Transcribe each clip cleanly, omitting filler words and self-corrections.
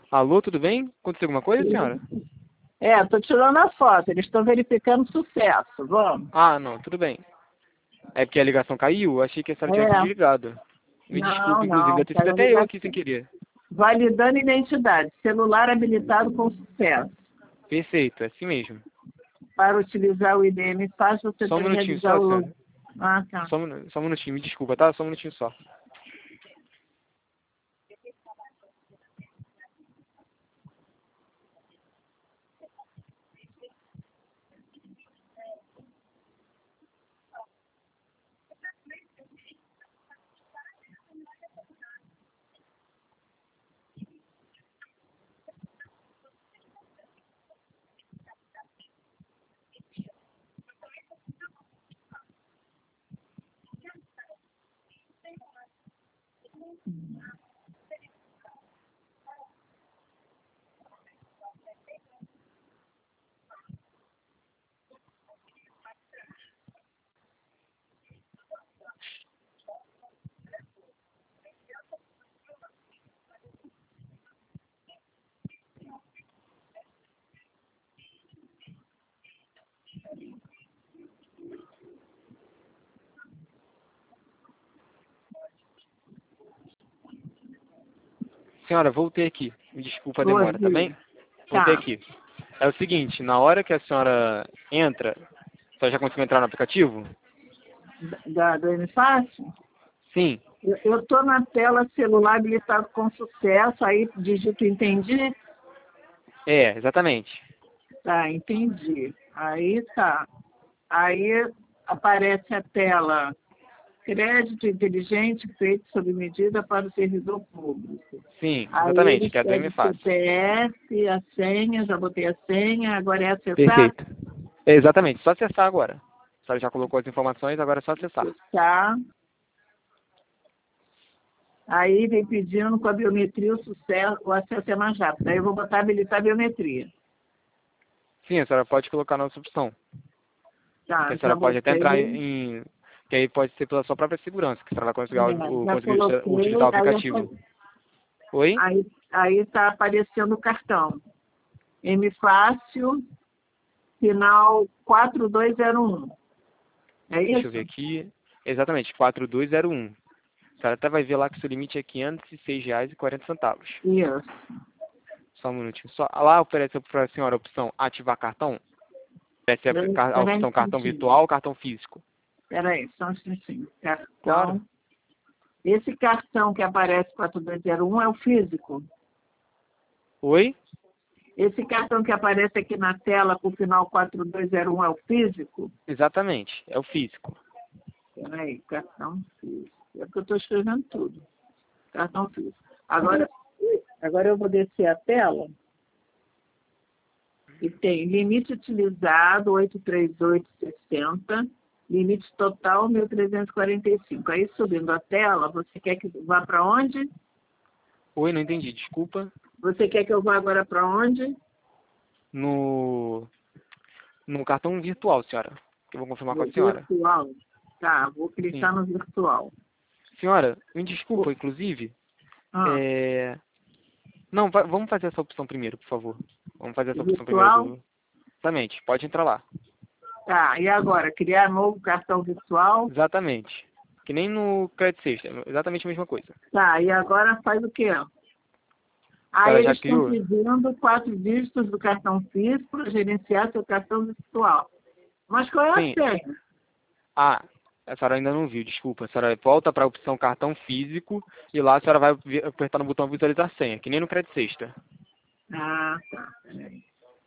Alô, tudo bem? Aconteceu alguma coisa, senhora? Tô tirando a foto, eles estão verificando sucesso, vamos. Ah, não, tudo bem. É porque a ligação caiu? Achei que a senhora tivesse É, desligado. Me não, desculpe, inclusive, não, deve ter sido quero até eu ligar. aqui sem querer. Validando identidade, celular habilitado com sucesso. Perfeito, é assim mesmo. Para utilizar o IDM fácil, você Só um deve minutinho realizar só, o senhora. login. Ah, tá. Só um minutinho, me desculpa, tá? Só um minutinho só. Senhora, voltei aqui. Me desculpa a Boa, demora, tá bem? Gil. Voltei Tá. aqui. É o seguinte, na hora que a senhora entra, a senhora já conseguiu entrar no aplicativo? Do M Fácil? Sim. Eu estou na tela celular habilitado com sucesso, aí digito entendi. É, exatamente. Tá, entendi. Aí tá. Aí aparece a tela crédito inteligente feito sob medida para o servidor público. Sim, Aí exatamente, eles que é do pedem M o Fácil. CPF, a senha, já botei a senha, agora é acessar, Perfeito. É, exatamente, só acessar agora. A senhora já colocou as informações, agora é só acessar. acessar. Aí vem pedindo com a biometria o sucesso, o acesso é mais rápido. Aí eu vou botar habilitar a biometria. Sim, a senhora pode colocar na nossa opção. Que Tá, a já senhora pode até entrar botei. em. Que aí pode ser pela sua própria segurança, que a senhora vai conseguir, Já conseguir coloquei, utilizar o aplicativo. Oi? aí está aparecendo o cartão. M Fácil, final 4201. É Deixa eu ver isso? aqui. Exatamente, 4201. A senhora até vai ver lá que o seu limite é R$ 506,40. Isso. Só um minutinho. Só, lá oferece para a senhora a opção ativar cartão. Oferece a Espera aí um opção cartão instantinho. virtual ou cartão físico. Espera aí, só um instantinho. Claro. Cartão. Esse cartão que aparece 4201 é o físico. Oi? Esse cartão que aparece aqui na tela com o final 4201 é o físico? Exatamente, é o físico. Espera aí, cartão físico. É porque eu estou escrevendo tudo. Cartão físico. Agora eu vou descer a tela e tem limite utilizado 838,60, limite total 1.345. Aí subindo a tela, você quer que vá para onde? Oi, não entendi, desculpa. Você quer que eu vá agora para onde? No, no cartão virtual, senhora. Que eu vou confirmar com No a senhora. virtual. Tá, vou Sim. clicar no virtual. Senhora, me desculpa, Pô, inclusive. ah, É... Não, vamos fazer essa opção primeiro, por favor. Vamos fazer essa opção primeiro virtual? do. Exatamente, pode entrar lá. Tá, e agora? Criar novo cartão virtual? Exatamente. Que nem no Credit System, exatamente a mesma coisa. Tá, e agora faz o quê? A Aí senhora já eles estão criou? pedindo 4 dígitos do cartão físico para gerenciar seu cartão virtual. Mas qual é a Sim. senha? Ah, a senhora ainda não viu, desculpa. A senhora volta para a opção cartão físico e lá a senhora vai apertar no botão visualizar senha, que nem no Credit System. Ah, tá. Peraí.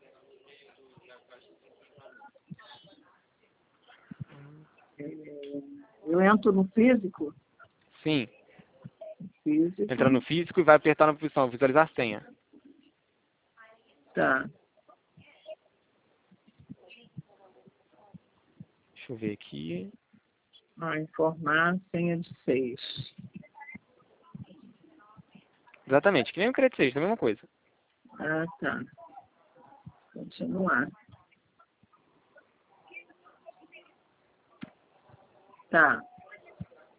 Eu entro no físico? Sim. Entra Físico. no físico e vai apertar na opção visualizar senha. Tá. Deixa eu ver aqui. Ah, informar senha de 6. Exatamente, que nem no Credit System, a mesma coisa. Ah, tá. Continuar. Tá.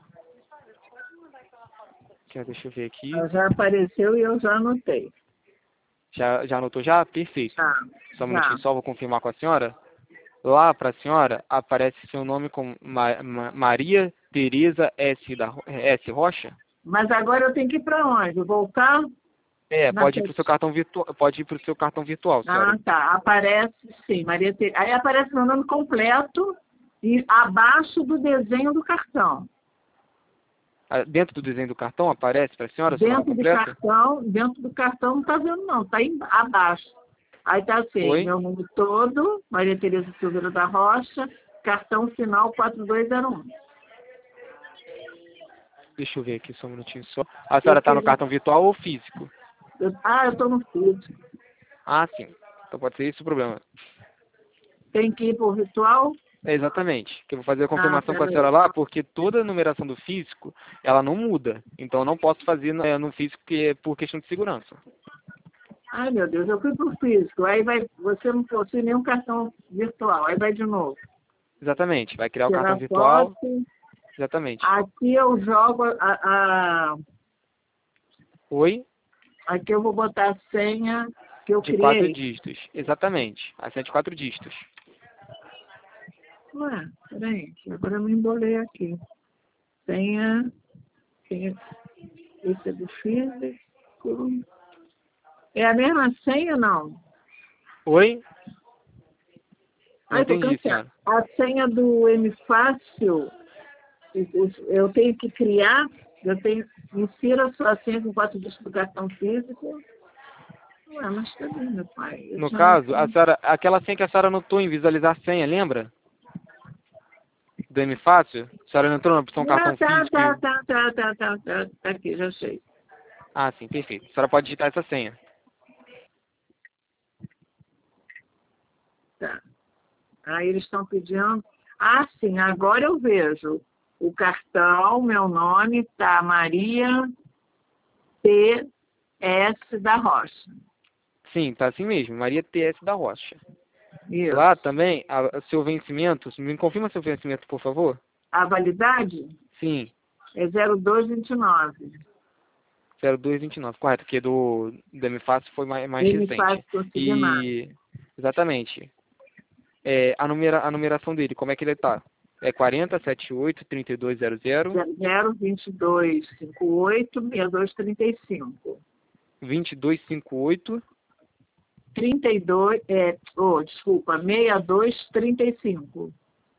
Deixa eu ver aqui. Já apareceu e eu já anotei. Já anotou já? Perfeito. Tá. Só um Já. minutinho só, vou confirmar com a senhora. Lá para a senhora aparece seu nome como Maria Tereza S. Rocha? Mas agora eu tenho que ir para onde? Voltar? Pode ir para o seu cartão virtual, pode ir para o seu cartão virtual, senhora. Ah, tá. Aparece, sim, Maria Tereza. Aí aparece meu nome completo e abaixo do desenho do cartão. Dentro do desenho do cartão aparece para a senhora seu nome completo? Dentro do cartão não está vendo não, está abaixo. Aí está assim, Oi? meu nome todo, Maria Tereza Silveira da Rocha, cartão final 4201. Deixa eu ver aqui só um minutinho só. A senhora está no cartão virtual ou físico? Eu estou no físico. Ah, sim. Então pode ser isso o problema. Tem que ir para o virtual? Exatamente. Que eu vou fazer a confirmação com a peraí. senhora lá, porque toda a numeração do físico, ela não muda. Então eu não posso fazer no físico por questão de segurança. Ai, meu Deus, eu fui para o físico. Aí você não possui nenhum cartão virtual. Aí vai de novo. Exatamente. Vai criar o Tirar cartão virtual. foto. Exatamente. Aqui eu jogo Oi? Aqui eu vou botar a senha que eu De 4 criei. dígitos. Exatamente. A senha de 4 dígitos. Ué, peraí, agora eu me embolei aqui. Senha. Esse é do físico. É a mesma senha, não? Oi? Não Ai, tô entendi, cansada. senhora. A senha do M-Fácil, eu tenho que criar, insira a sua senha com 4 dígitos do cartão físico. Ué, mas cadê, meu pai? No caso, aquela senha que a senhora anotou em visualizar a senha, lembra? Do M-Fácil? A senhora não entrou na opção cartão físico? Tá aqui, já sei. Ah, sim, perfeito. A senhora pode digitar essa senha. Tá. Aí eles estão pedindo. Ah, sim, agora eu vejo. O cartão, meu nome tá Maria T.S. da Rocha. Sim, tá assim mesmo. Maria T.S. da Rocha. Isso. Lá também, seu vencimento, me confirma seu vencimento, por favor? A validade Sim, é 0229. 0229, correto, porque do MFácil foi mais Ele recente. faz consignado. Exatamente. A numeração dele, como é que ele tá? É 4078-3200, 02258 6235. 2258. 32, desculpa, 6235.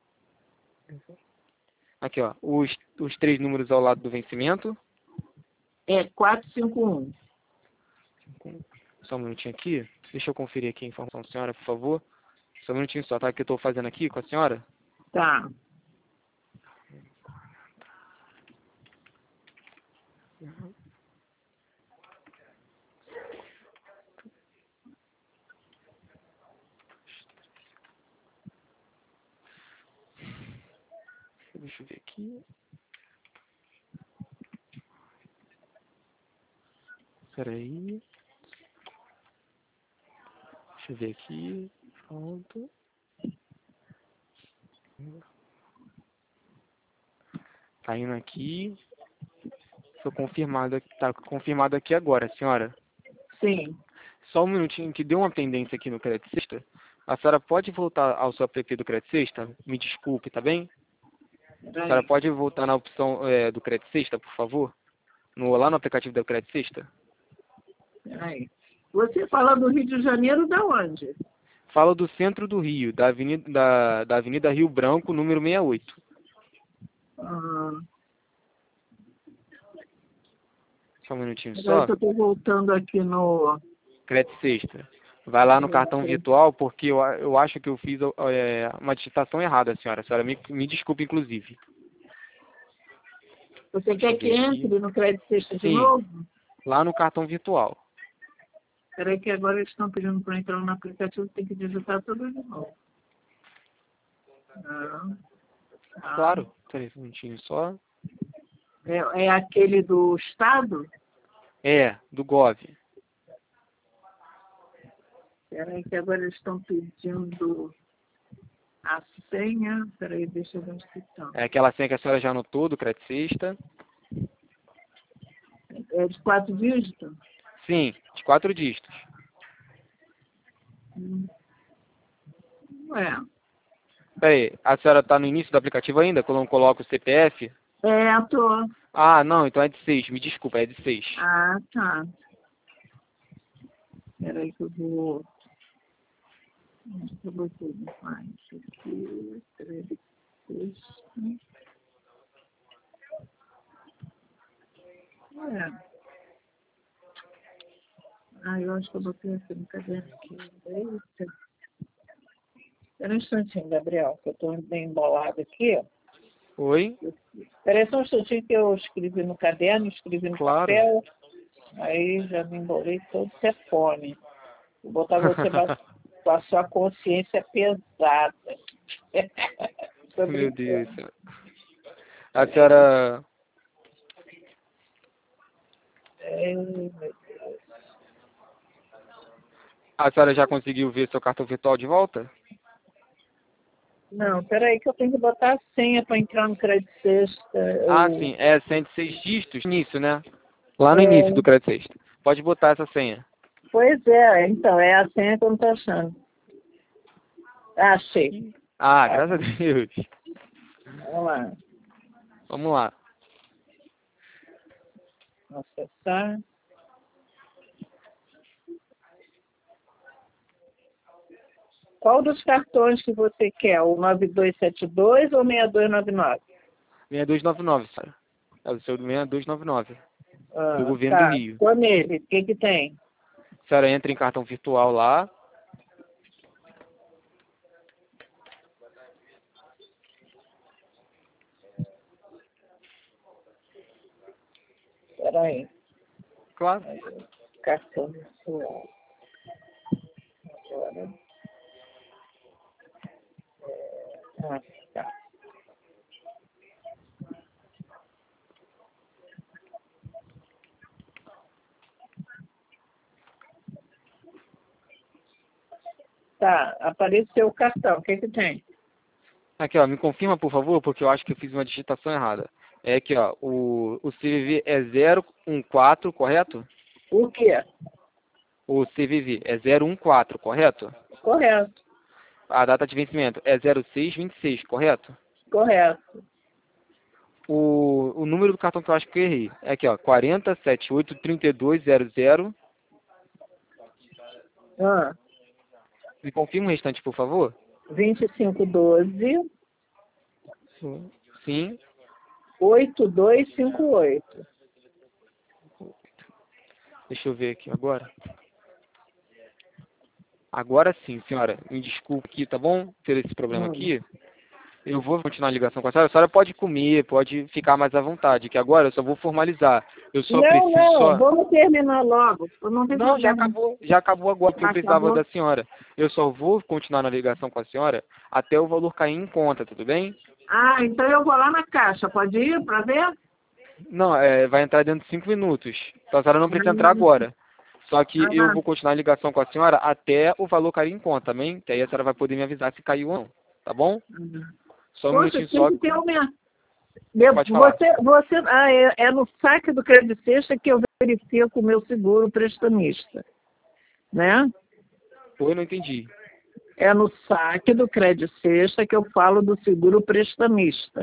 Aqui, ó, os 3 números ao lado do vencimento. É 451. Só um minutinho aqui. Deixa eu conferir aqui a informação da senhora, por favor. Só um minutinho só, tá? Que eu estou fazendo aqui com a senhora. Tá. Deixa eu ver aqui. Peraí. Deixa eu ver aqui. Pronto. Tá indo aqui. Tá confirmado aqui agora, senhora. Sim. Só um minutinho que deu uma pendência aqui no Crédito Sexta. A senhora pode voltar ao seu app do Crédito Sexta? Me desculpe, tá bem? A senhora pode voltar na opção do Crédito Sexta, por favor? Lá no aplicativo do Crédito Sexta? Peraí. Você fala do Rio de Janeiro da onde? Fala do centro do Rio, da Avenida Rio Branco, número 68. Ah, Só um minutinho agora só. que eu estou voltando aqui no... Crédito Sexta. Vai lá no cartão virtual, porque eu acho que eu fiz uma digitação errada, senhora. A senhora me desculpe, inclusive. Você quer que entre no Crédito Sexta de Sim. novo? Lá no cartão virtual. Peraí que agora eles estão pedindo para entrar no aplicativo, tem que digitar tudo de novo. Claro. Peraí, um minutinho só. É aquele do Estado? Do Gov. Peraí que agora eles estão pedindo a senha. Peraí, deixa eu ver onde que estão. É aquela senha que a senhora já anotou do Crédito Sexta. É de 4 dígitos? Sim, de 4 dígitos. Ué. Peraí, a senhora está no início do aplicativo ainda, quando eu coloco o CPF? Tô. Ah, não, então é de 6. Me desculpa, é de 6. Ah, tá. Peraí que eu vou... Onde que eu botei mais? Aqui, Ué. Eu acho que eu botei aqui no caderno aqui. Eita. Espera um instantinho, Gabriel, que eu estou bem embolado aqui. Oi? Espera aí só um instantinho que eu escrevi no caderno, escrevi no Claro. papel, aí já me embolei todo, que é fome. Vou botar você com a sua consciência pesada. Tô Meu Deus. brincando. A senhora... Meu Deus. A senhora já conseguiu ver seu cartão virtual de volta? Não, peraí que eu tenho que botar a senha para entrar no Crédito Sexta. Ah, sim, é 106 dígitos, início, né? Lá no início do É, crédito sexta. Pode botar essa senha. pois é, então, é a senha que eu não estou achando. Achei. Ah, Ah, graças a Deus. vamos lá. Vamos lá. Acessar. Qual dos cartões que você quer? O 9272 ou 6299? 6299, senhora. É o seu 6299. Do Ah, governo do tá. Rio. Tô nele. O que que tem? A senhora entra em cartão virtual lá. Peraí. Claro. Cartão virtual. Agora. Ah, tá. Tá, apareceu o cartão. O que que tem? Aqui, ó, me confirma, por favor, porque eu acho que eu fiz uma digitação errada. É aqui, ó, o CVV é 014, correto? O quê? O CVV é 014, correto? Correto. A data de vencimento é 0626, correto? Correto. O número do cartão que eu acho que eu errei é aqui, ó, 40783200. Ah, Me confirma o restante, por favor? 2512 Sim. 8258. Deixa eu ver aqui agora. Agora sim, senhora. Me desculpe aqui, tá bom? Ter esse problema Hum. aqui. Eu vou continuar a ligação com a senhora. A senhora pode comer, pode ficar mais à vontade, que agora eu só vou formalizar. Eu só Não, preciso não, só... vamos terminar logo. Não tem Não, problema. já acabou agora, porque eu precisava Acabou. da senhora. Eu só vou continuar na ligação com a senhora até o valor cair em conta, tudo bem? Então eu vou lá na caixa. Pode ir para ver? Não, vai entrar dentro de 5 minutos. Então a senhora não precisa entrar agora. Só que eu Ah, vou continuar a ligação com a senhora até o valor cair em conta, também? Que aí a senhora vai poder me avisar se caiu ou não, tá bom? Só um poxa, minutinho tem só. que ter uma. Pode falar. É no saque do Crédito Sexta que eu verifico o meu seguro prestamista, né? Oi, não entendi. É no saque do Crédito Sexta que eu falo do seguro prestamista.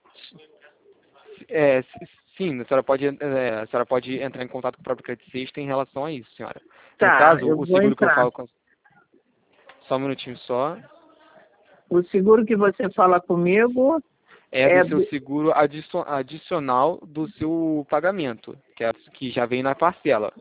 Sim, a senhora pode entrar em contato com o próprio Crédito Sexta em relação a isso, senhora. No Tá, caso, eu o vou seguro que eu entrar. falo com... Só um minutinho só. O seguro que você fala comigo É do é seu seguro adicional do seu pagamento, que já vem na parcela.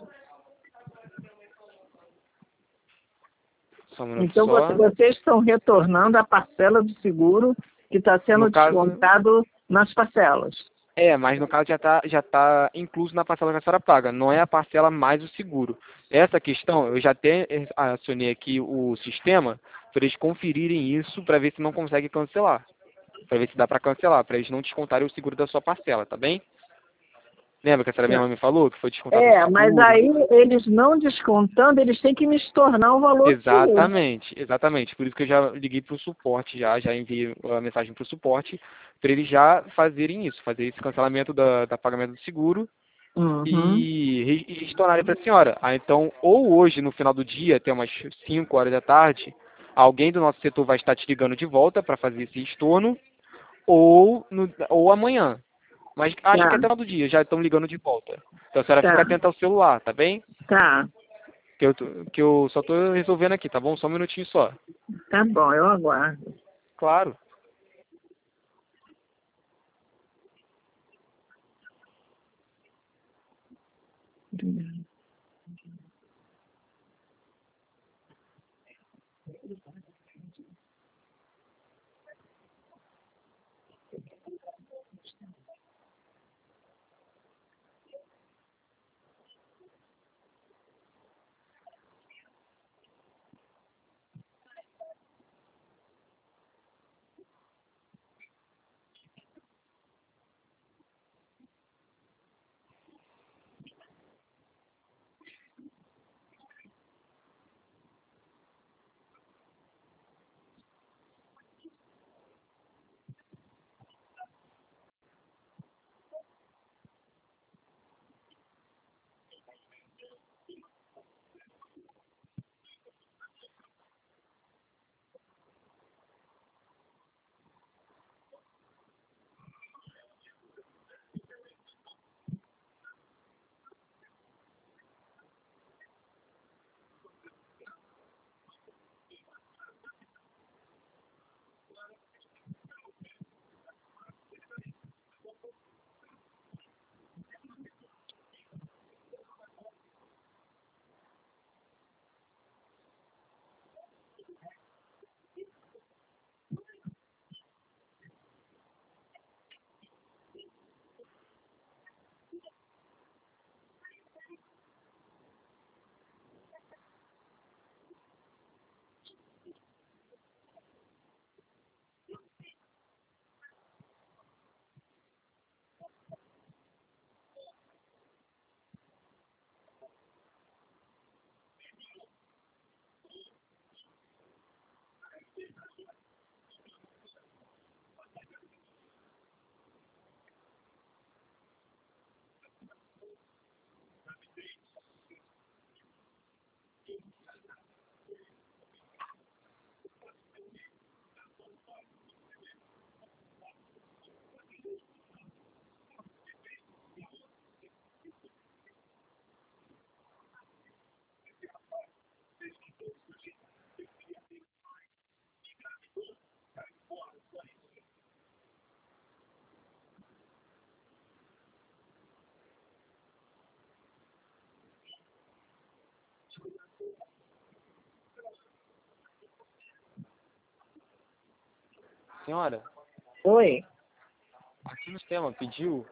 Só um minuto então só. vocês estão retornando a parcela do seguro que está No sendo caso, descontado nas parcelas. mas no caso já tá incluso na parcela que a senhora paga, não é a parcela mais o seguro. Essa questão, eu já até acionei aqui o sistema para eles conferirem isso para ver se não consegue cancelar. Para ver se dá para cancelar, para eles não descontarem o seguro da sua parcela, tá bem? Lembra que a senhora mesma me falou que foi descontado o Mas seguro? aí eles não descontando, eles têm que me estornar o valor do seguro. Exatamente. Por isso que eu já liguei para o suporte, já enviei a mensagem para o suporte, para eles já fazerem isso, fazer esse cancelamento da pagamento do seguro Uhum. e retornarem para a senhora. Ah, então, ou hoje, no final do dia, até umas 5 horas da tarde, alguém do nosso setor vai estar te ligando de volta para fazer esse estorno, ou amanhã. Mas acho que Tá, até o final do dia já estão ligando de volta. Então a senhora tá, fica atenta ao celular, tá bem? tá. Que eu só estou resolvendo aqui, tá bom? Só um minutinho só. Tá bom, eu aguardo. Claro. Senhora, Oi. aqui no sistema pediu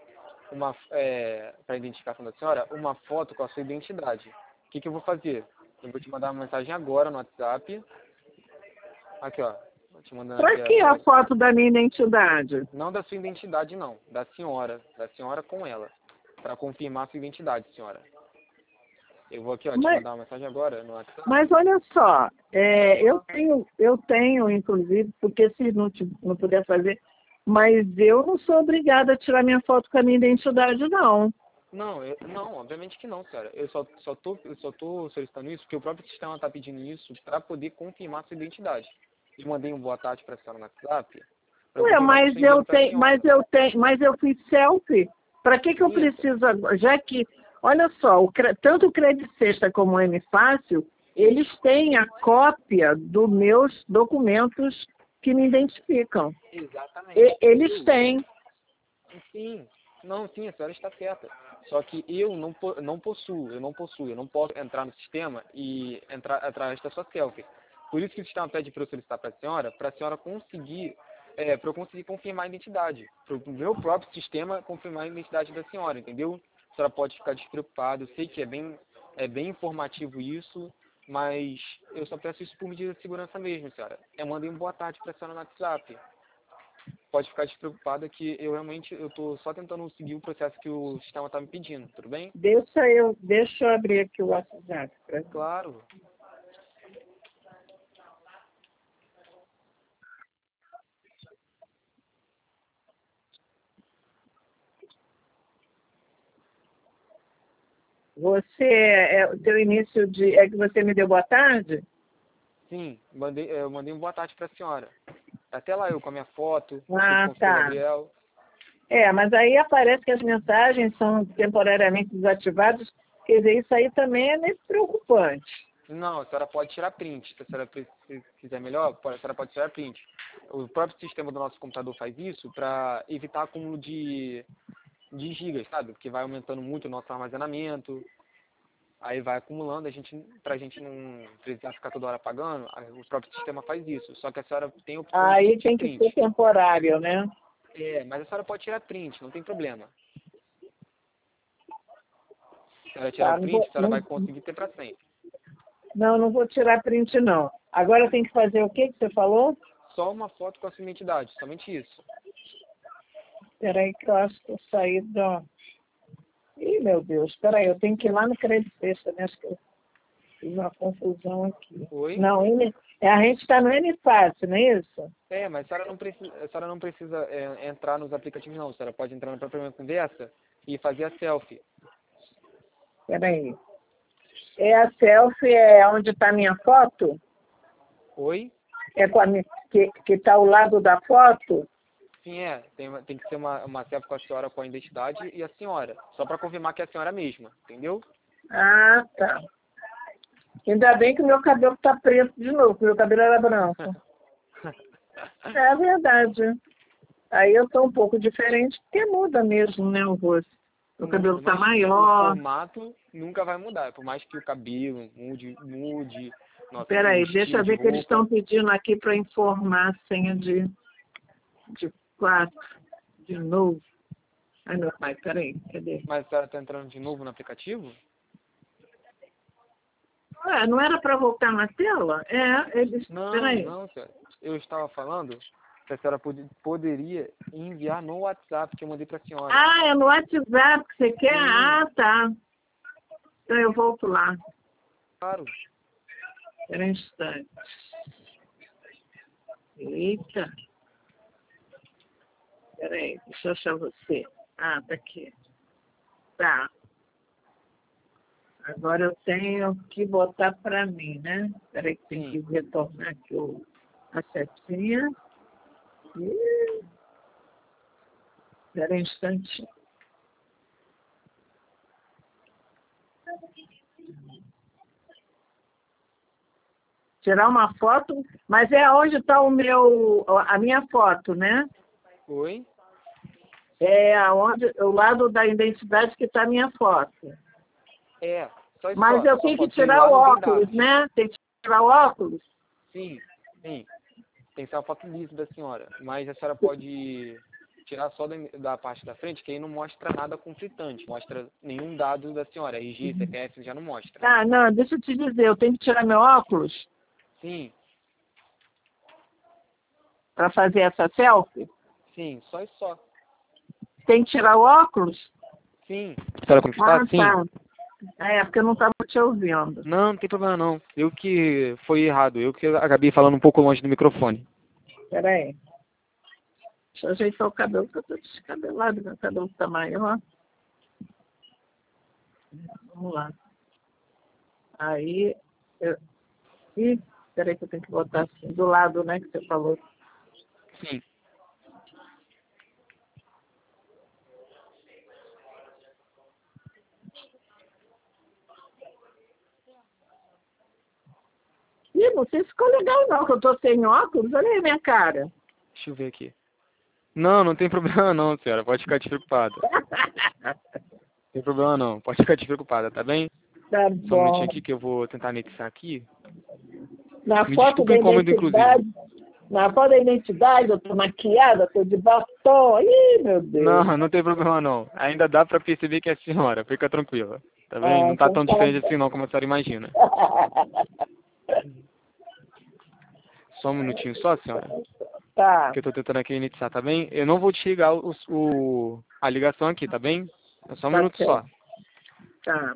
para identificação da senhora, uma foto com a sua identidade. O que eu vou fazer? Eu vou te mandar uma mensagem agora no WhatsApp. Aqui, ó. Vou te mandando Pra aqui que a foto da minha identidade? não da sua identidade, não. Da senhora. Da senhora com ela. Para confirmar a sua identidade, senhora. Eu vou aqui, ó, te Mas, mandar uma mensagem agora no WhatsApp. mas olha só, eu tenho, inclusive, porque se não puder fazer, mas eu não sou obrigada a tirar minha foto com a minha identidade, não. Não, não, obviamente que não, senhora. Eu só tô solicitando isso porque o próprio sistema está pedindo isso para poder confirmar a sua identidade. Eu mandei um boa tarde para a senhora no WhatsApp para Ué, confirmar que eu mas estou eu enviando para a tenho, senhora. mas eu fiz selfie. Para que eu Sim, preciso agora? Já que, olha só, tanto o Credit Sexta como o M Fácil, eles têm a cópia dos meus documentos que me identificam. exatamente. Eles têm. Sim, não, sim, a senhora está certa. Só que eu eu não posso entrar no sistema e entrar atrás da sua selfie. Por isso que o sistema pede para eu solicitar para a senhora conseguir, para eu conseguir confirmar a identidade. Para o meu próprio sistema confirmar a identidade da senhora, entendeu? A senhora pode ficar despreocupada, eu sei que é bem informativo isso, mas eu só peço isso por medida de segurança mesmo, senhora. Eu mandei um boa tarde para a senhora no WhatsApp. Pode ficar despreocupada que eu realmente eu tô só tentando seguir o processo que o sistema está me pedindo, tudo bem? Deixa eu abrir aqui o WhatsApp. Claro. o teu início de... É que você me deu boa tarde? Sim, eu mandei um boa tarde para a senhora. Até lá eu com a minha foto, com o Ah, consultor tá. Gabriel. Mas aí aparece que as mensagens são temporariamente desativadas. Quer dizer, isso aí também é meio preocupante. Não, a senhora pode tirar print. Se a senhora se quiser melhor, a senhora pode tirar print. O próprio sistema do nosso computador faz isso para evitar acúmulo de gigas, sabe? Porque vai aumentando muito o nosso armazenamento. Aí vai acumulando, pra gente não precisar ficar toda hora apagando, o próprio sistema faz isso. Só que a senhora tem a opção de Aí emitir tem que ser print. temporário, né? Mas a senhora pode tirar print, não tem problema. Se a senhora tirar Tá, o print, a senhora vai conseguir ter para sempre. não vou tirar print, não. Agora tem que fazer o que você falou? Só uma foto com a sua identidade, somente isso. Espera aí que eu acho que eu saí do... Ih, meu Deus, espera aí, eu tenho que ir lá no Crédito Sexta, né? Acho que eu fiz uma confusão aqui. Oi? Não, a gente está no N-Fácil, não é isso? Mas a senhora não precisa entrar nos aplicativos, não. A senhora pode entrar na própria conversa e fazer a selfie. Espera aí. A selfie é onde está a minha foto? Oi? É com a minha, que está ao lado da foto? Sim, tem que ser uma selfie com a senhora com a identidade e a senhora. Só para confirmar que é a senhora mesma, entendeu? Ah, tá. Ainda bem que o meu cabelo está preto de novo, porque o meu cabelo era branco. É verdade. Aí eu estou um pouco diferente, porque muda mesmo, né, o rosto. Meu cabelo Muda, está mas maior. o formato nunca vai mudar. Por mais que o cabelo mude Espera o aí, deixa estilo eu de ver que eles estão roupa. pedindo aqui para informar a senha de 4 de novo. Ai, meu pai, peraí, cadê? Mas a senhora está entrando de novo no aplicativo? Não era para voltar na tela? Não, Peraí. não, senhora. Eu estava falando que a senhora poderia enviar no WhatsApp que eu mandei para a senhora. É no WhatsApp que você quer? Sim, Ah, tá. Então eu volto lá. claro. Espera um instante. Eita. Peraí, deixa eu achar você. Ah, tá aqui. Tá. Agora eu tenho que botar para mim, né? Peraí que tem Sim. que retornar aqui a setinha. Espera um instante. Tirar uma foto, mas é onde está a minha foto, né? Oi? O lado da identidade que está a minha foto. Só isso Mas só. eu Só tenho que foto. E tirar lá o não tem óculos, dados. né? Tem que tirar o óculos. Sim, sim. Tem que ser uma foto lisa da senhora. Mas a senhora pode tirar só da parte da frente, que aí não mostra nada conflitante. Mostra nenhum dado da senhora. RG, CPF já não mostra. Ah, não, deixa eu te dizer, eu tenho que tirar meu óculos Sim, para fazer essa selfie? sim. Só isso só. Tem que tirar o óculos? Sim. A senhora como está? Sim. Tá. Porque eu não estava te ouvindo. Não tem problema não. Eu que foi errado. Eu que acabei falando um pouco longe do microfone. Espera aí. Deixa eu ajeitar o cabelo, porque eu estou descabelado, meu cabelo está maior. Vamos lá. Aí, espera aí que eu tenho que botar assim, do lado, né, que você falou. Sim. Não sei se ficou legal não, que eu tô sem óculos. Olha aí a minha cara. Deixa eu ver aqui. Não tem problema não, senhora. Pode ficar despreocupada. Não tem problema não. Pode ficar despreocupada, tá bem? Tá Só um minutinho bom. aqui que eu vou tentar anexar aqui. Na Me foto desculpa o da incômodo, inclusive. identidade, eu tô maquiada, tô de batom. Ih, meu Deus. Não tem problema não. Ainda dá pra perceber que é a senhora. Fica tranquila. Tá bem? Não tá Então tão tá diferente bom. assim não, como a senhora imagina. Só um minutinho só, senhora. Tá, Que eu tô tentando aqui iniciar, tá bem? Eu não vou desligar a ligação aqui, tá bem? É só um tá minuto só. certo. Tá.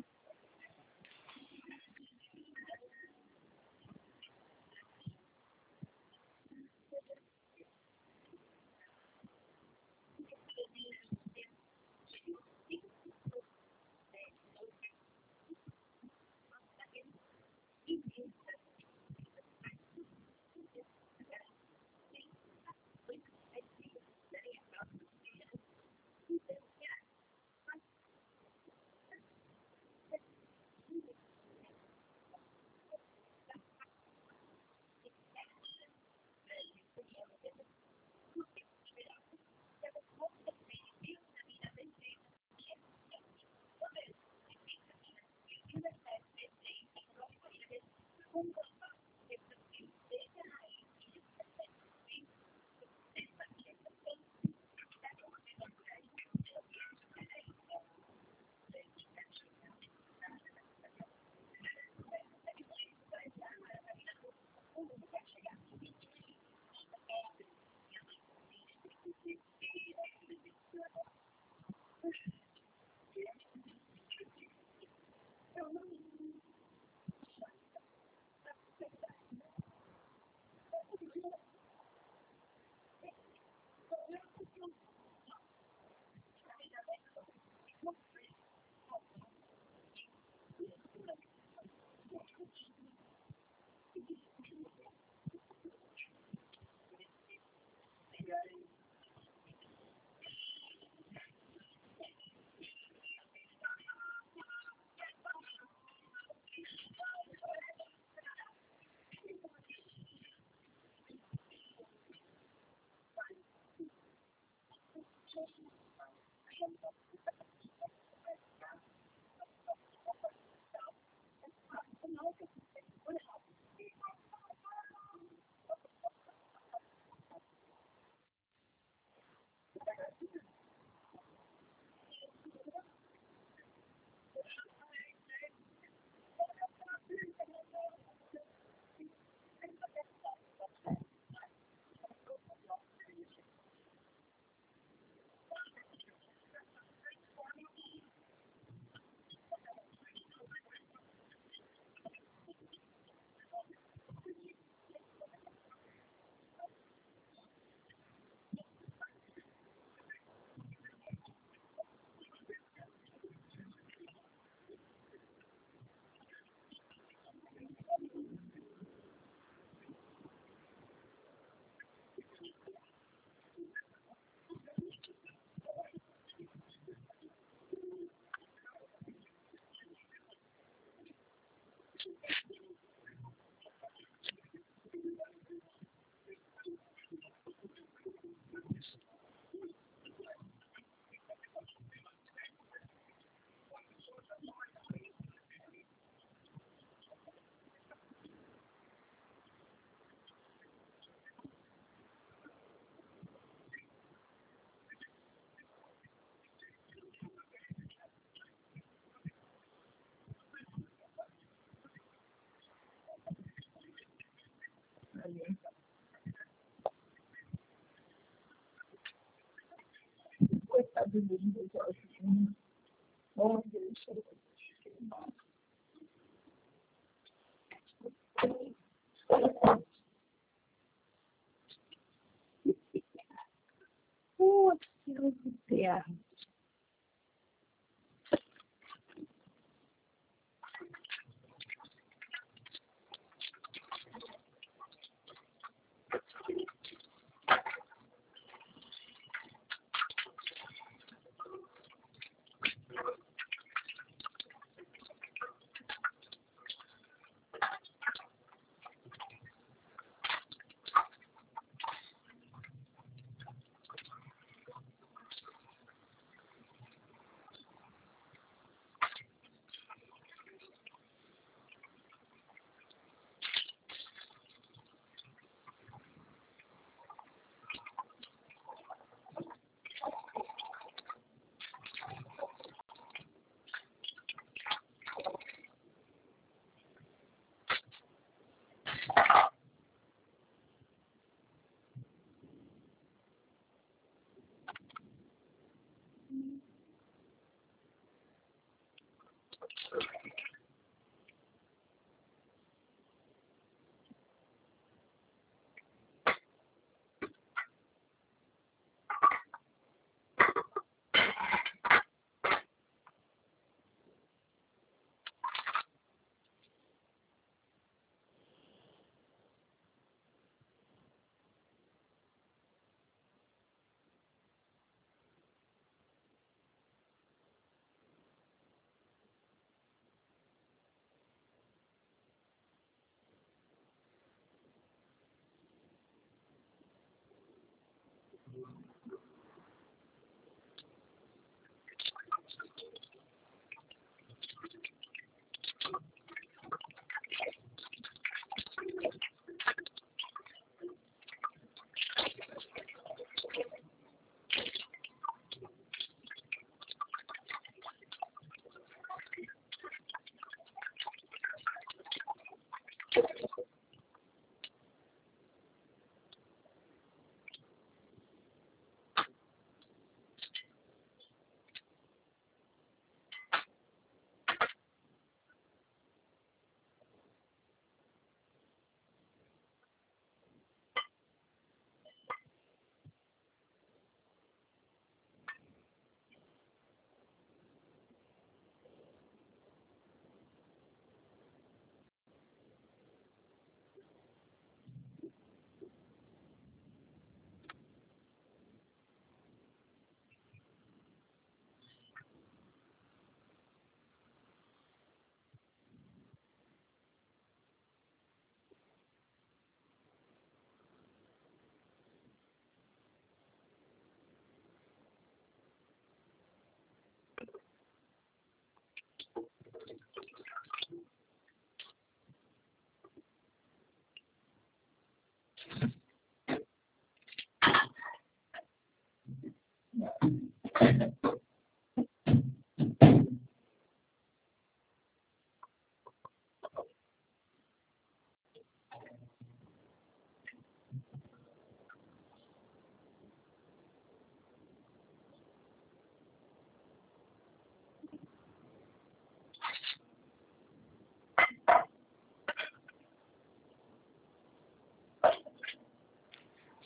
Coitado dos Jorge. Bom, deixa eu Putz, de terra.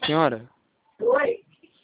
senhora? Oi.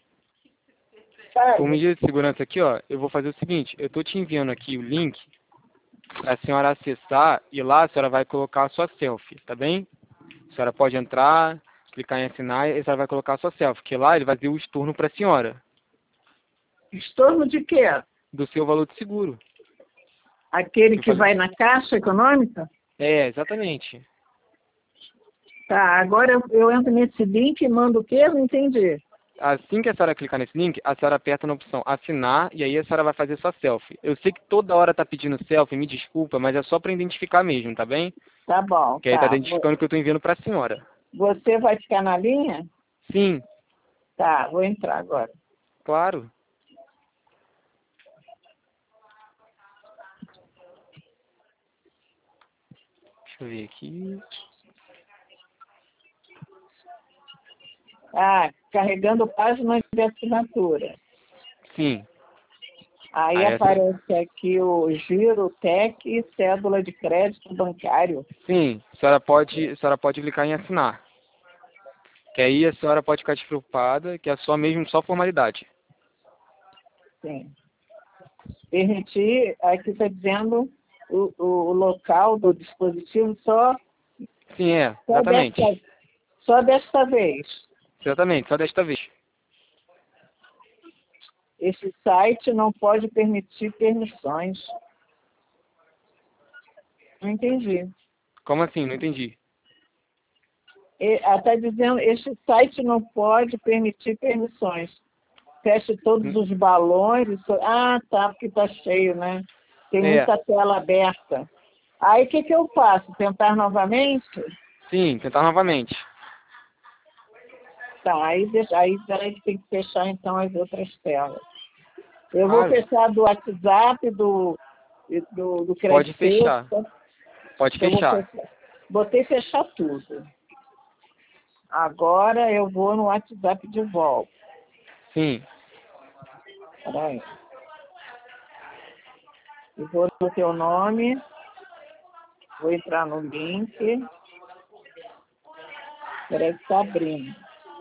Por medida de segurança aqui, ó, eu vou fazer o seguinte, eu tô te enviando aqui o link para a senhora acessar e lá a senhora vai colocar a sua selfie, tá bem? A senhora pode entrar, clicar em assinar e a senhora vai colocar a sua selfie, que lá ele vai ter o estorno para a senhora, Estorno de quê? do seu valor de seguro. Aquele Eu que falei- vai na Caixa Econômica? É, exatamente. Tá, agora eu entro nesse link e mando o quê? Não entendi. Assim que a senhora clicar nesse link, a senhora aperta na opção assinar e aí a senhora vai fazer sua selfie. Eu sei que toda hora tá pedindo selfie, me desculpa, mas é só para identificar mesmo, tá bem? Tá bom, Que aí tá tá. identificando que eu tô enviando para a senhora. Você vai ficar na linha? Sim, Tá, vou entrar agora. claro. Deixa eu ver aqui. Ah, carregando página de assinatura. Sim. Aí Aí aparece aqui o giro, TEC e cédula de crédito bancário. sim, a senhora pode clicar em assinar. Que aí a senhora pode ficar despreocupada, que é só mesmo só formalidade. Sim. Permitir, aqui está dizendo o local do dispositivo Sim, só exatamente. só desta vez. Exatamente, só desta vez. Esse site não pode permitir permissões. Não entendi. Como assim? Não entendi. Está dizendo, este site não pode permitir permissões. Feche todos os balões. Ah, tá, porque está cheio, né? Tem É, muita tela aberta. Aí o que eu faço? Tentar novamente? sim, tentar novamente. Tá, peraí que tem que fechar então as outras telas. Eu vou Claro, fechar do WhatsApp, do pode Credit fechar. Pode eu vou fechar. fechar. Botei fechar tudo. Agora eu vou no WhatsApp de volta. Sim, Peraí. Eu vou no teu nome, vou entrar no link. Peraí que está abrindo.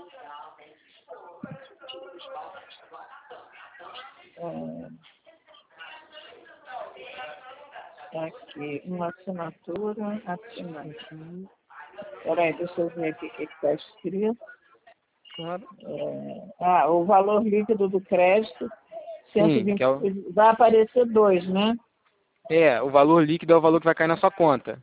Aqui, uma assinatura, assinar. Peraí, deixa eu ver aqui o que está escrito. claro. O valor líquido do crédito, Sim, 120, vai aparecer 2, né? o valor líquido é o valor que vai cair na sua conta.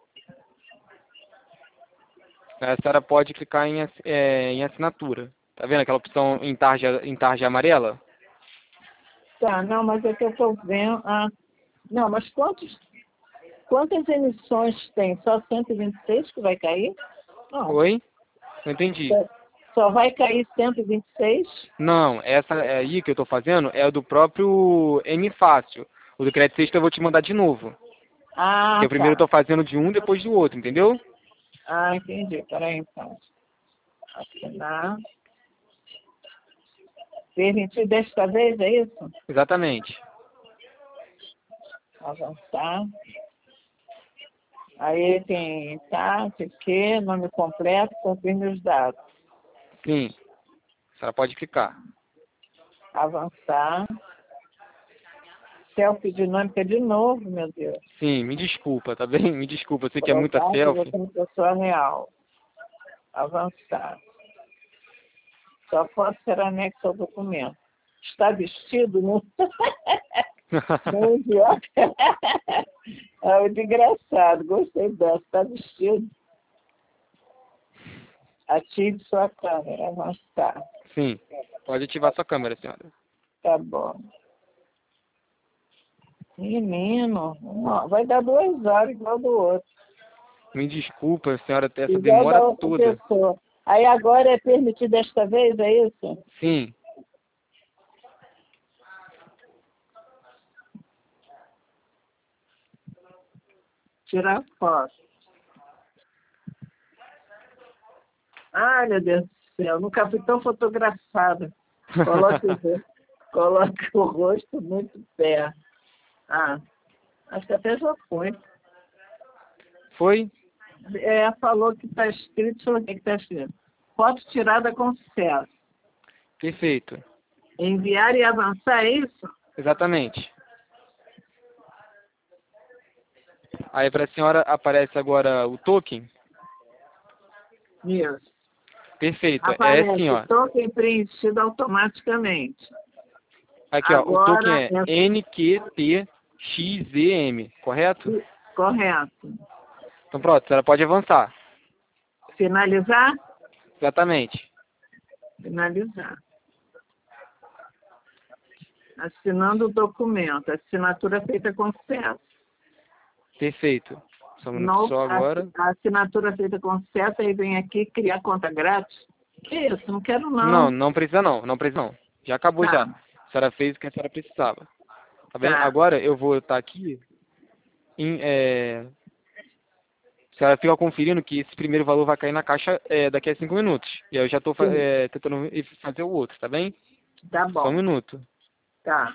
A senhora pode clicar em assinatura. Tá vendo aquela opção em tarja amarela? Tá, não, mas é que eu estou vendo. Não, mas quantas emissões tem? Só 126 que vai cair? Não. Oi? Não entendi. Só vai cair 126? Não, essa aí que eu tô fazendo é o do próprio M Fácil. O do Crédito Sexta eu vou te mandar de novo. Ah, Que o primeiro eu tá. tô fazendo de um depois do outro, entendeu? Ah, entendi. Peraí, então. Assinar. Permitir desta vez, é isso? Exatamente. Avançar. Aí tem, tá, sei que, nome completo, confirme os dados. Sim. A senhora pode clicar. Avançar. Selfie dinâmica de novo, meu Deus. Sim, me desculpa, tá bem? Me desculpa, eu sei que é muita Provar que selfie. você é uma pessoa real. Avançar. Sua foto será anexa ao documento. Está vestido? Não, não idiota. É muito engraçado. Gostei dessa. Está vestido? Ative sua câmera. Avançar. Sim. Pode ativar sua câmera, senhora. Tá bom. Menino, vai dar 2 horas igual do outro. Me desculpa, senhora, ter essa Igual da demora outra toda. pessoa. Aí agora é permitido desta vez, é isso? Sim. Tirar foto. Ai, meu Deus do céu, nunca fui tão fotografada. Coloque o rosto muito perto. Acho que até já foi. Foi? Falou que está escrito, deixa eu ver o que está escrito. foto tirada com sucesso. Perfeito. Enviar e avançar, é isso? Exatamente. Aí para a senhora aparece agora o token. Isso. Perfeito. É assim, ó. Aparece token preenchido automaticamente. Aqui, ó. O token Agora é NQTXZM, correto? correto. Então pronto, a senhora pode avançar. Finalizar? Exatamente. Finalizar. Assinando o documento. Assinatura feita com sucesso. Perfeito. Só um minuto só agora. A assinatura feita com sucesso, aí vem aqui criar conta grátis. Que isso? Não quero não. Não, não precisa não. Não precisa não. Já acabou Tá. já. A senhora fez o que a senhora precisava. Tá bem? Tá. Agora eu vou estar aqui em... A senhora fica conferindo que esse primeiro valor vai cair na caixa daqui a 5 minutos. E aí eu já estou Sim. tentando fazer o outro, tá bem? Tá Só um bom. minuto. Tá.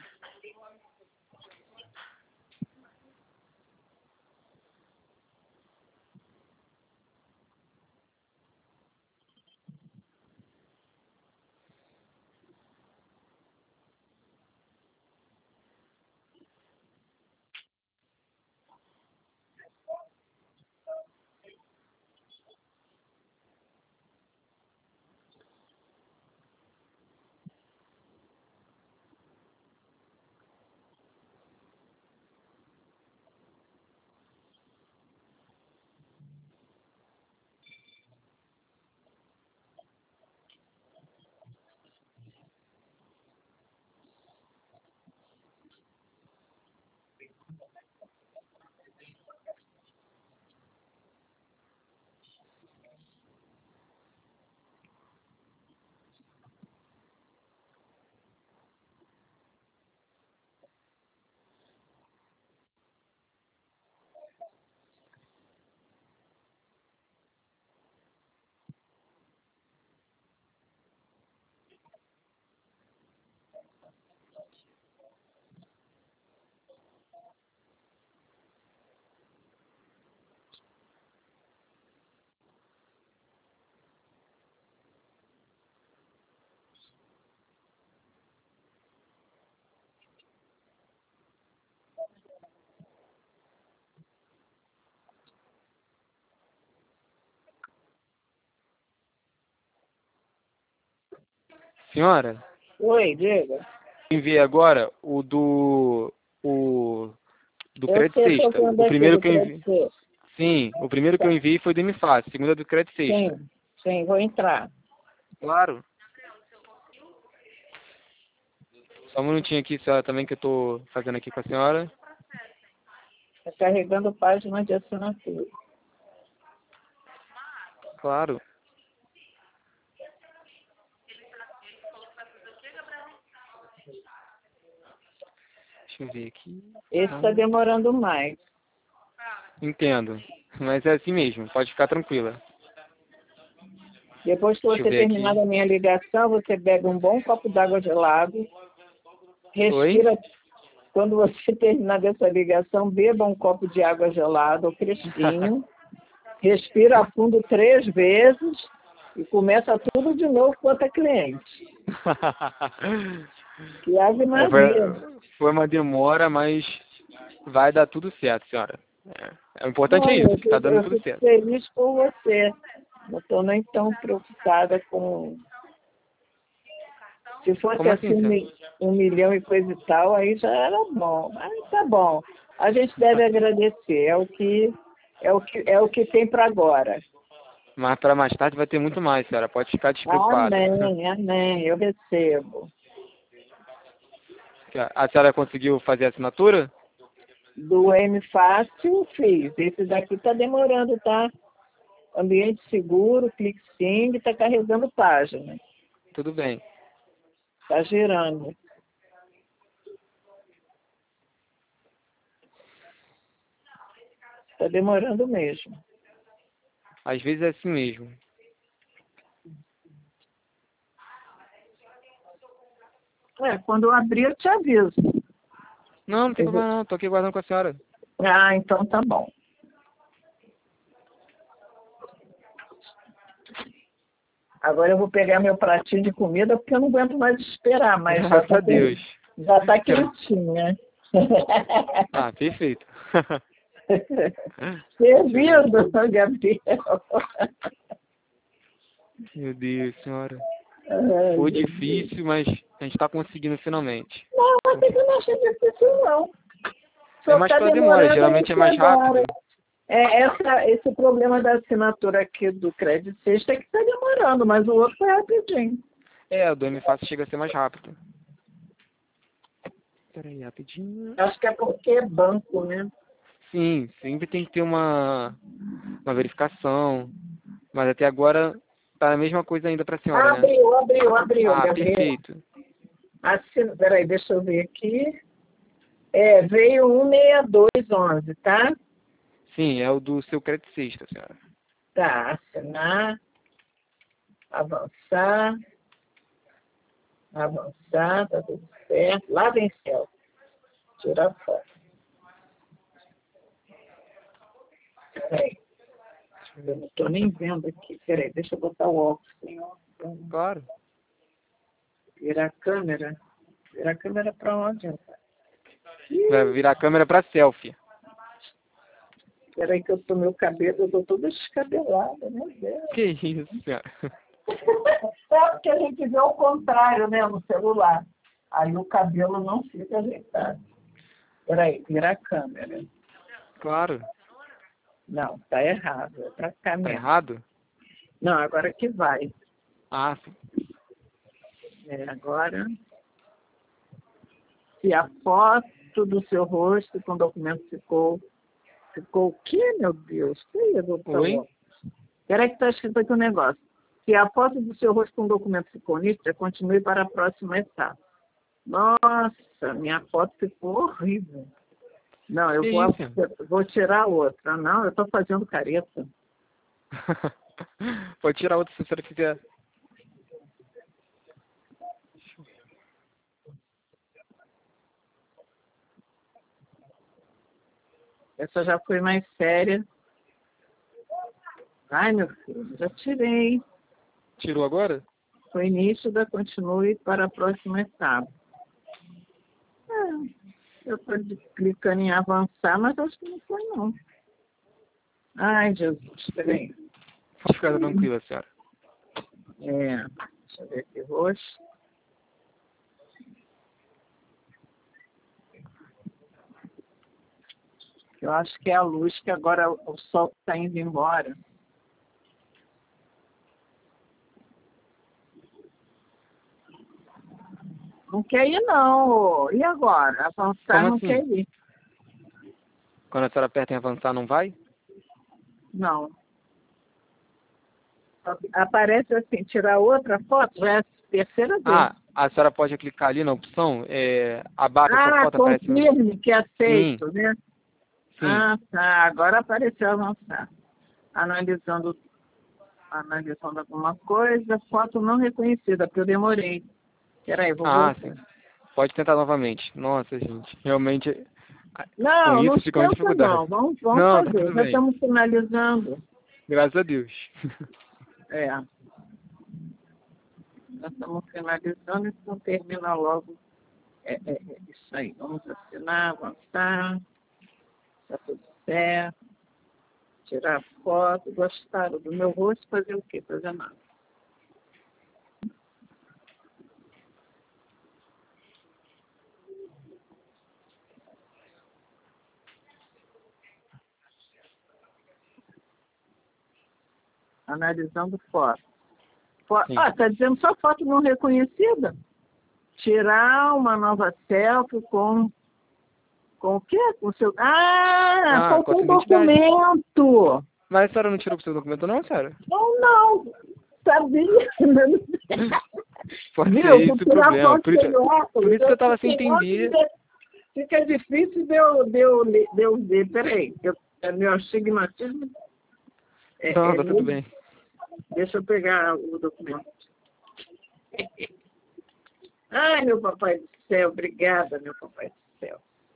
Senhora, Oi, diga. enviei agora o do Eu Crédito sei, estou Sexta. vendo O aqui primeiro do que eu enviei. crédito. Sim, o primeiro que eu enviei foi do MFAS, o segundo é do Crédito Sexta. Sim, sim, vou entrar. Claro. Só um minutinho aqui, senhora, também que eu estou fazendo aqui com a senhora. Está carregando página de assinatura. Claro. Deixa eu ver aqui. Esse está demorando mais. Entendo. Mas é assim mesmo, pode ficar tranquila. Depois que Deixa eu você ver terminar aqui. a minha ligação, você bebe um bom copo d'água gelado, Oi? respira. Quando você terminar dessa ligação, beba um copo de água gelada ou fresquinho, respira a fundo 3 vezes e começa tudo de novo com outra cliente. Que Ave É, Maria. foi uma demora, mas vai dar tudo certo, senhora. O importante é Olha, isso, que está dando eu tudo fico certo. feliz por você. Não estou nem tão preocupada com... Se fosse Como assim assim, senhora? 1 milhão e coisa e tal, aí já era bom. Mas tá bom. A gente deve agradecer. É o que tem para agora. Mas para mais tarde vai ter muito mais, senhora. Pode ficar despreocupada. Amém, amém. Eu recebo. A senhora conseguiu fazer a assinatura? Do M Fácil, fiz. Esse daqui está demorando, tá? Ambiente seguro, ClickSing, está carregando página. Tudo bem. Está girando. Está demorando mesmo. Às vezes é assim mesmo. Quando eu abrir, eu te aviso. Não, não tem problema não. Tô aqui guardando com a senhora. Ah, então tá bom. Agora eu vou pegar meu pratinho de comida porque eu não aguento mais esperar, mas Graças a Deus. já tá quentinha. Ah, perfeito. Servido, Gabriel. Meu Deus, senhora. Ai, Foi meu difícil, mas a gente está conseguindo finalmente. Não, até que eu não achei difícil, não. É Só mais tá pela demora, demorando geralmente é aqui mais agora. rápido. Esse problema da assinatura aqui do Crédito Sexta é que tá demorando, mas o outro foi rapidinho. É, o do M-Fácil chega a ser mais rápido. Peraí, rapidinho. Acho que é porque é banco, né? Sim, sempre tem que ter uma verificação. Mas até agora tá a mesma coisa ainda para a senhora, né? Abriu, Ah, Gabriel. perfeito. Peraí, deixa eu ver aqui. Veio 16211, tá? Sim, é o do seu crédito sexta, senhora. Tá, assinar, avançar, tá tudo certo. Lá vem céu. Tira foto. Peraí, eu não tô nem vendo aqui. Peraí, deixa eu botar o óculos. Senhor. Claro. Virar a câmera. Virar a câmera pra onde, rapaz? Vai virar a câmera para selfie. Peraí que meu cabelo, eu tô toda descabelada, meu Deus. Que isso, senhora. Sabe que a gente vê o contrário, né, no celular. Aí o cabelo não fica ajeitado. Peraí, vira a câmera. Claro. Não, tá errado. É pra cá Tá mesmo. errado? Não, agora que vai. Ah, sim. Agora, se a foto do seu rosto com o documento ficou o quê, meu Deus? Que isso, doutor? Oi? Peraí que tá escrito aqui um negócio. Se a foto do seu rosto com o documento ficou nítida, continue para a próxima etapa. Nossa, minha foto ficou horrível. Não, eu Que isso? vou tirar outra. Não, eu estou fazendo careta. Pode tirar outra se a senhora quiser. Essa já foi mais séria. Ai, meu filho, já tirei. Tirou agora? Foi nítida, continue para a próxima etapa. Eu estou clicando em avançar, mas acho que não foi, não. Ai, Jesus, peraí. Pode ficar tranquila, senhora. Deixa eu ver aqui, roxo. Eu acho que é a luz, que agora o sol está indo embora. Não quer ir, não. E agora? Avançar Como não assim? quer ir. Quando a senhora aperta em avançar, não vai? Não. Aparece assim, tirar outra foto, já é a terceira vez. Ah, a senhora pode clicar ali na opção, abaixo da sua foto, aparece... confirme que Sim, aceito, né? sim. Ah, tá. Agora apareceu avançar. Analisando alguma coisa, foto não reconhecida, porque eu demorei. Peraí, vou Ah, voltar. sim. Pode tentar novamente. Nossa, gente, realmente, com Não, não isso fica uma esquenta dificuldade. não. Vamos Não, tá fazer. tudo Já bem. estamos finalizando. Graças a Deus. Já estamos finalizando, então termina logo. Isso aí. Vamos assinar, avançar. Está tudo certo. Tirar foto. Gostaram do meu rosto? Fazer o quê? Fazer nada. Analisando foto. Sim. Está dizendo só foto não reconhecida? Tirar uma nova selfie com o quê? Com o seu... Ah, com a faltou sua um identidade. documento. Mas a senhora não tirou o seu documento não, senhora? Não. Sabia. Pode Viu? ser Por esse o tirar problema. foto Por isso, sem óculos. que eu tava sem entender. Fica difícil de eu ver. Peraí. Meu astigmatismo... Não, tá tudo bem. Deixa eu pegar o documento. Ai, meu papai do céu, obrigada, meu papai do céu.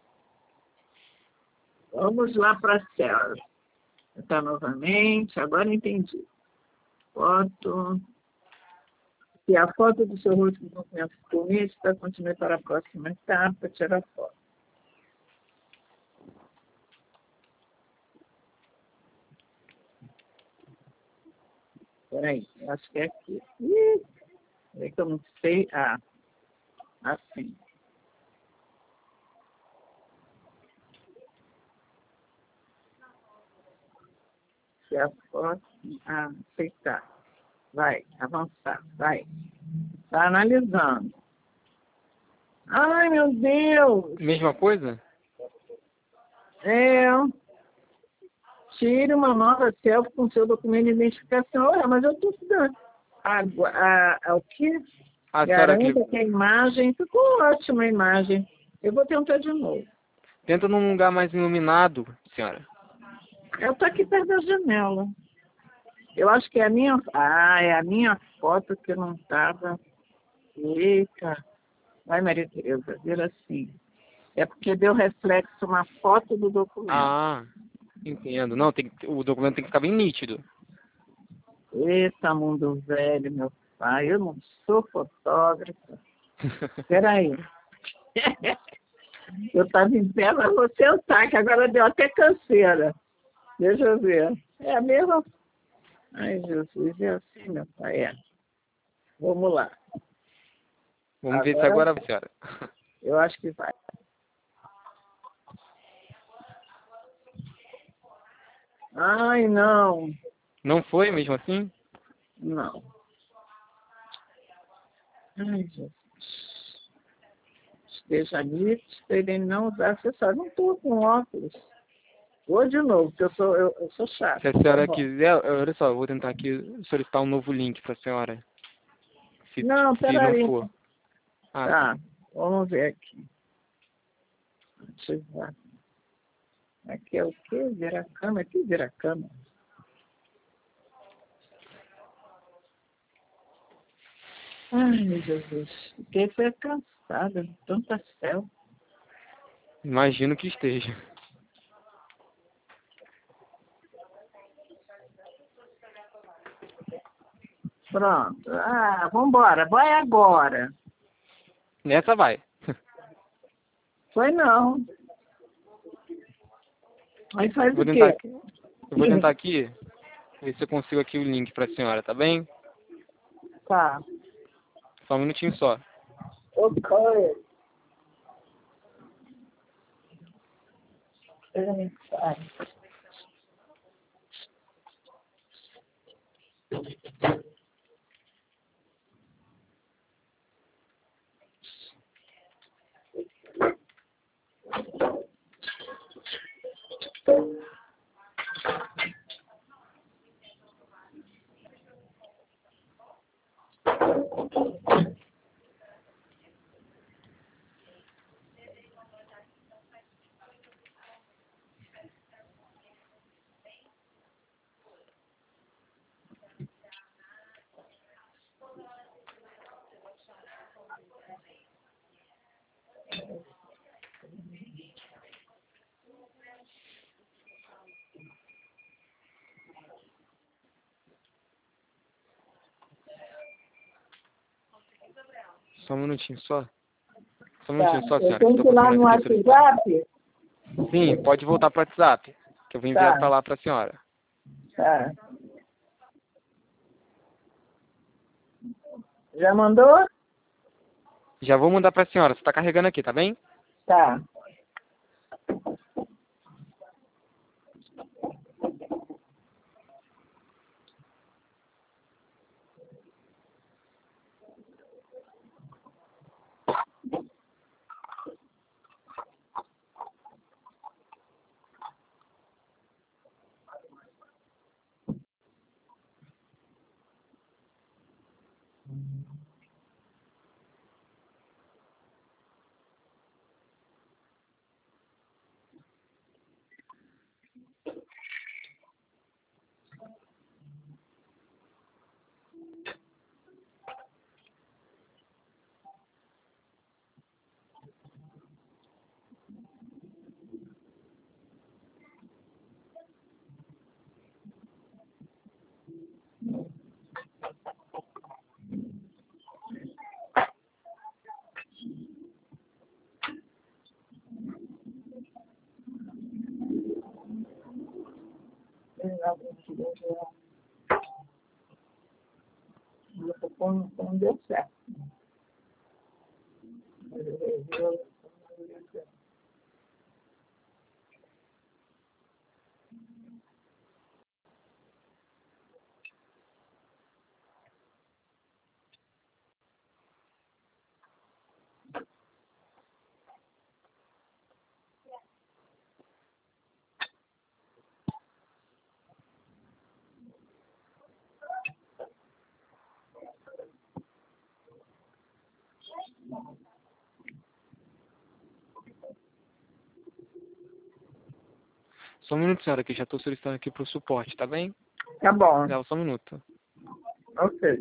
Vamos lá para a célula. Tá novamente, agora entendi. Foto. Se a foto do seu rosto no documento ficou nítida, continue para a próxima etapa, tira a foto. Peraí, eu acho que é aqui. É que eu não sei. Ah, assim. Se a foto. Ah, aceitar. Vai, avançar, vai. Está analisando. Ai, meu Deus! Mesma coisa? É. Tire uma nova selfie com seu documento de identificação. Olha, mas eu estou estudando. O quê? A senhora Garanta clicou. que a imagem ficou ótima a imagem. Eu vou tentar de novo. Tenta num lugar mais iluminado, senhora. Eu estou aqui perto da janela. Eu acho que é a minha. Ah, é a minha foto que não estava. Eita. Vai, Maria Tereza, vira assim. É porque deu reflexo uma foto do documento. Ah, entendo. Não, o documento tem que ficar bem nítido. Eita, mundo velho, meu pai. Eu não sou fotógrafa. Espera aí. Eu estava em pé, mas vou sentar, que agora deu até canseira. Deixa eu ver. É a mesma. Ai, Jesus, é assim, meu pai. É. Vamos lá. Vamos ver se agora vai, senhora. Eu acho que vai. Ai, não. Não foi mesmo assim? Não. Ai, Jesus. Esteja nítido, ele não usar acessório. Não estou com óculos. Vou de novo, porque eu sou chata. Se a senhora quiser, olha só, eu vou tentar aqui solicitar um novo link para a senhora. Se Não, se não peraí. for. Ah, Tá, vamos ver aqui. Ativar. Aqui é o quê? Vira a câmera. Aqui vira a câmera. Ai, meu Jesus. Fiquei foi cansada de tanta céu. imagino que esteja. Pronto. Ah, vambora. Vai agora. Nessa vai. Foi não. Aí faz Vou o tentar, quê? eu vou tentar aqui, ver se eu consigo aqui o link para a senhora, tá bem? Tá. Só um minutinho só. Ok. Espera a mensagem. Só um minutinho só. Só um Tá. minutinho só, Eu senhora, que eu tenho tô que ir lá conseguindo no aqui solicitar. WhatsApp? Sim, pode voltar para o WhatsApp, que eu vou enviar Tá. para lá para a senhora. Tá. Já mandou? Já vou mandar para a senhora, você está carregando aqui, tá bem? Tá. Não deu certo. Só um minuto, senhora, que já estou solicitando aqui para o suporte, tá bem? Tá bom. Só um minuto. Ok.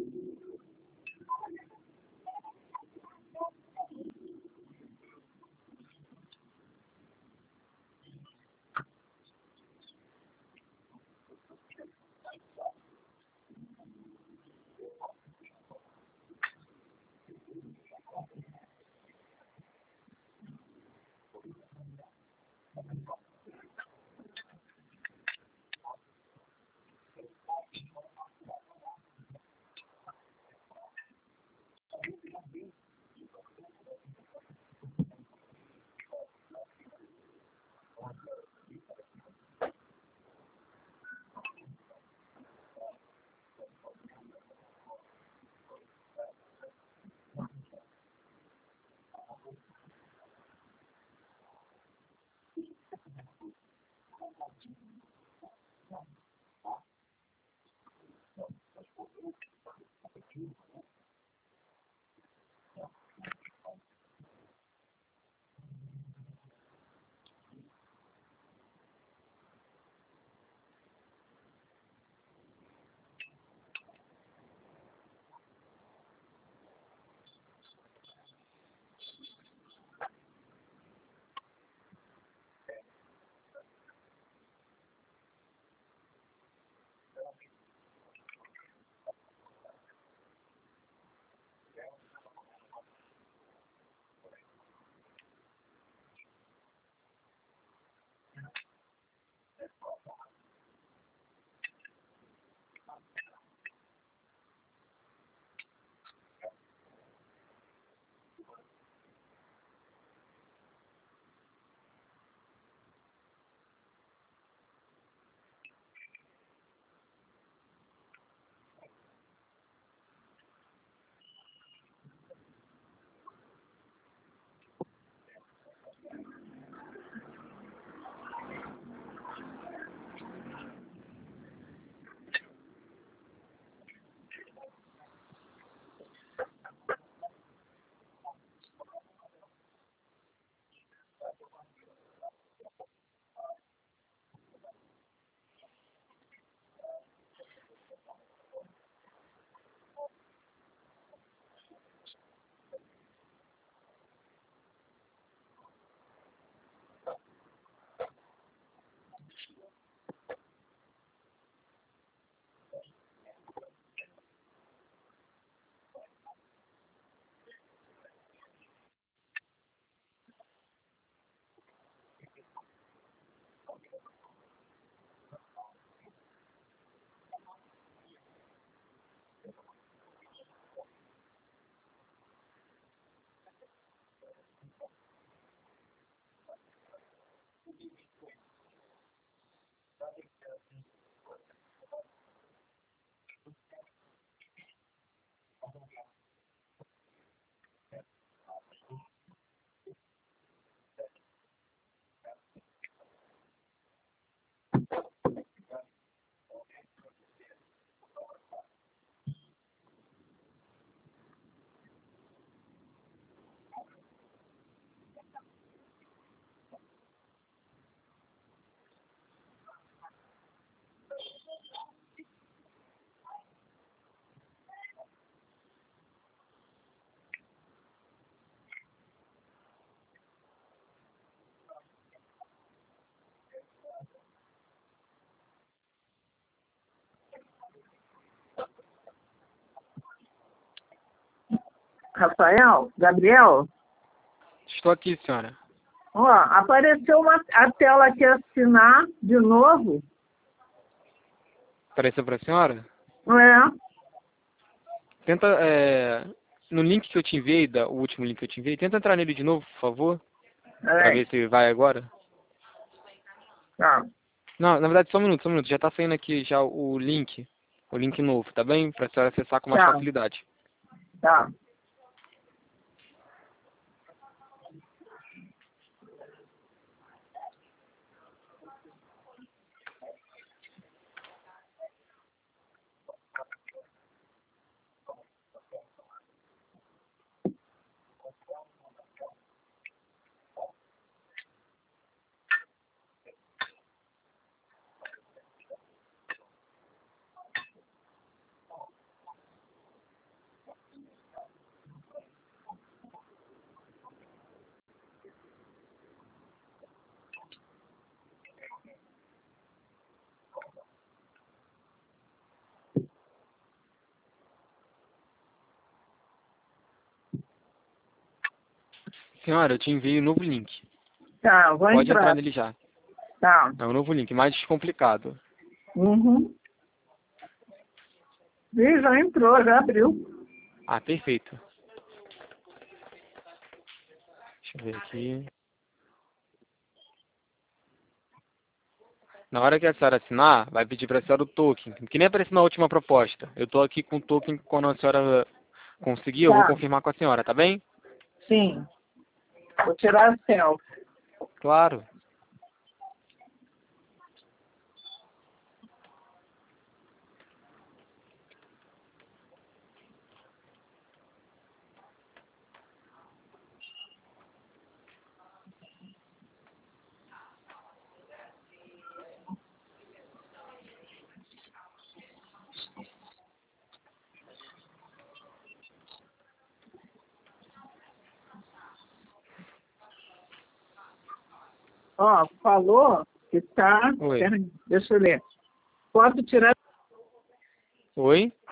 Rafael, Gabriel, Estou aqui, senhora. ó, apareceu a tela aqui assinar de novo. Apareceu para a senhora? É, Tenta, no link que eu te enviei, o último link que eu te enviei, tenta entrar nele de novo, por favor, para peraí. ver se vai agora. Tá, Não, na verdade, só um minuto, já tá saindo aqui já o link novo, tá bem? Para a senhora acessar com mais tá, facilidade. tá. Senhora, eu te enviei o novo link. Tá, vou Pode entrar entrar. nele já. Tá. É um novo link, mais descomplicado. Uhum. Ih, já entrou, já abriu. Ah, perfeito. Deixa eu ver aqui. Na hora que a senhora assinar, vai pedir para a senhora o token, que nem apareceu na última proposta. Eu estou aqui com o token, quando a senhora conseguir, eu vou Tá, confirmar com a senhora, tá bem? sim. Vou tirar a selfie. Claro. Ó, falou que tá. Oi. Deixa eu ler. Posso tirar. Oi?